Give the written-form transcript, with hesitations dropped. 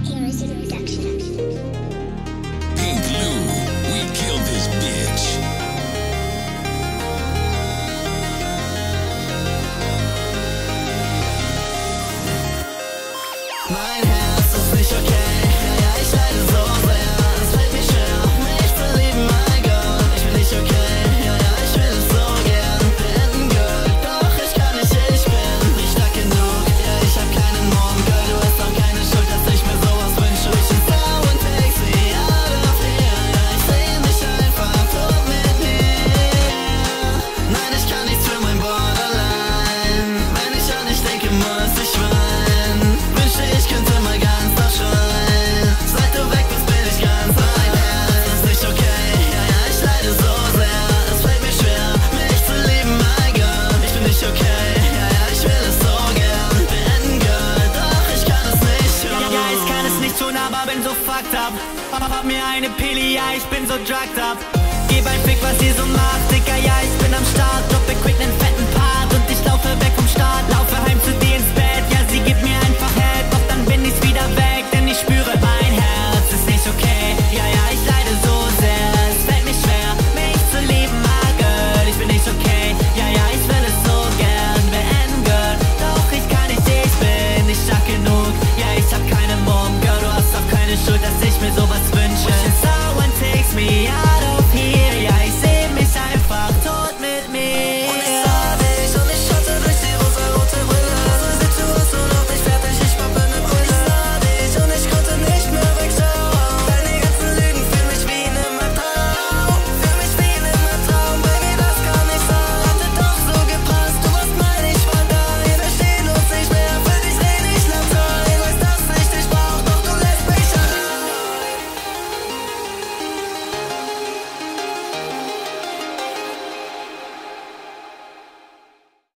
Pink Lou, we killed this bitch. Mein Herz ist nicht okay, ja, ich leide so sehr. Es fällt mir schwer, mich zu lieben, mein Gott. Ich bin nicht okay, ja, ich will es so gern. Bin gut, doch ich kann nicht, ich bin nicht stark genug. Ja, ich hab keinen Mom, Girl, du hast auch keine Schuld, dass ich mir sowas wünsche. Ich bin Frau und take sie out of here. Ja, ich seh mich einfach tot mit mir. Nein, ich kann nichts für mein Borderline. Wenn ich an dich denke, muss ich weinen. Wünschte, ich könnte mal ganz laut schreien. Seit du weg bist, bin ich ganz mein Herz ist nicht okay, ja, ich leide so sehr. Es fällt mir schwer, mich zu lieben, mein Gott. Ich bin nicht okay, ja, ich will es so gern. Bin gut, doch ich kann es nicht tun. Ja, ich kann es nicht tun, aber bin so fucked up. Hab mir eine Pille, ja, ich bin so drugged up. Gib ein Fick, was ihr so macht, Dicker, ja, ich bin am Start. Droppe quick nen fetten